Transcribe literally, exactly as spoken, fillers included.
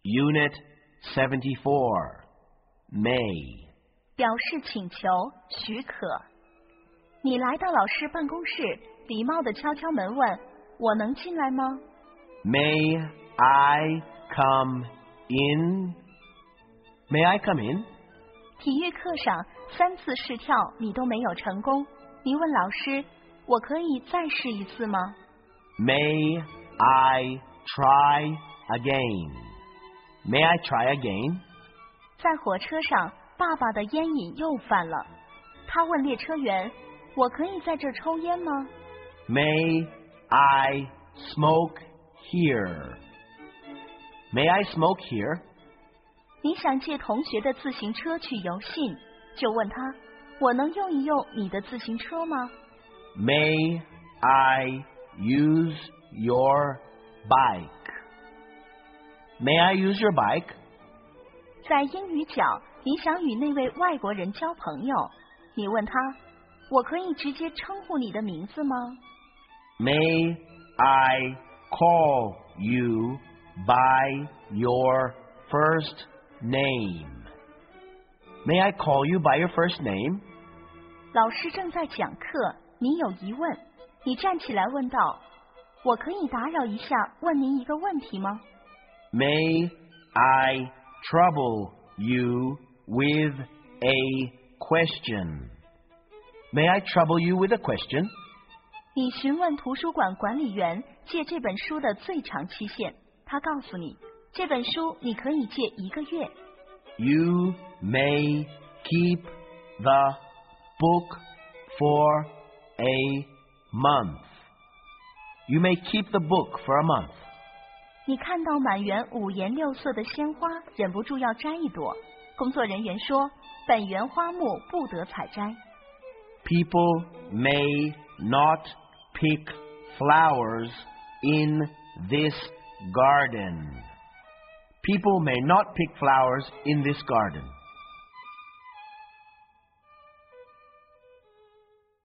Unit seventy-four, May. 表示请求，许可。你来到老师办公室，礼貌地敲敲门问，我能进来吗？ May I come in? May I come in? 体育课上三次试跳你都没有成功，你问老师，我可以再试一次吗？ May I try again? May I try again? 在火车上，爸爸的烟瘾又犯了。他问列车员，我可以在这抽烟吗？ May I smoke here? May I smoke here? 你想借同学的自行车去邮信，就问他，我能用一用你的自行车吗？ May I use your bike? May I use your bike? 在英语角，你想与那位外国人交朋友，你问他，我可以直接称呼你的名字吗？ May I call you by your first name? May I call you by your first name? 老师正在讲课，你有疑问，你站起来问道，我可以打扰一下问您一个问题吗？ May I trouble you with a question? May I trouble you with a question? 你询问图书馆管理员借这本书的最长期限，他告诉你，这本书你可以借一个月。 You may keep the book for a month. You may keep the book for a month. 你看到满园五颜六色的鲜花，忍不住要摘一朵。工作人员说，本园花木不得采摘。 People may not pick flowers in this garden. People may not pick flowers in this garden.